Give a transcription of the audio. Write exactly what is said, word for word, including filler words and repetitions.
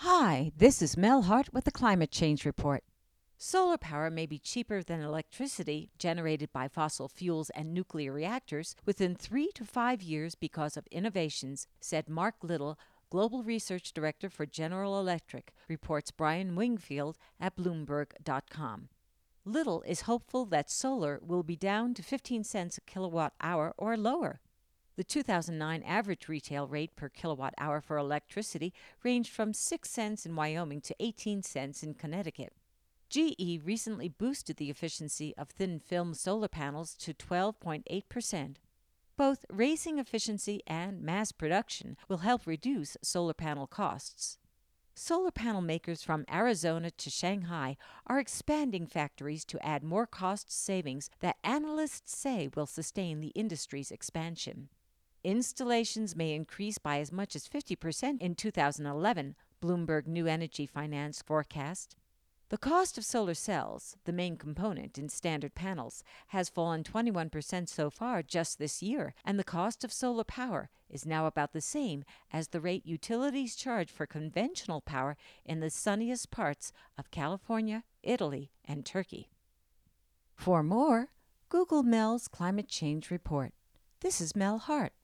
Hi, this is Mel Hart with the Climate Change Report. Solar power may be cheaper than electricity generated by fossil fuels and nuclear reactors within three to five years because of innovations, said Mark Little, Global Research Director for General Electric, reports Brian Wingfield at Bloomberg dot com. Little is hopeful that solar will be down to fifteen cents a kilowatt hour or lower. The two thousand nine average retail rate per kilowatt hour for electricity ranged from six cents in Wyoming to eighteen cents in Connecticut. G E recently boosted the efficiency of thin film solar panels to twelve point eight percent. Both raising efficiency and mass production will help reduce solar panel costs. Solar panel makers from Arizona to Shanghai are expanding factories to add more cost savings that analysts say will sustain the industry's expansion. Installations may increase by as much as fifty percent in two thousand eleven, Bloomberg New Energy Finance forecast. The cost of solar cells, the main component in standard panels, has fallen twenty-one percent so far just this year, and the cost of solar power is now about the same as the rate utilities charge for conventional power in the sunniest parts of California, Italy, and Turkey. For more, Google Mel's Climate Change Report. This is Mel Hart.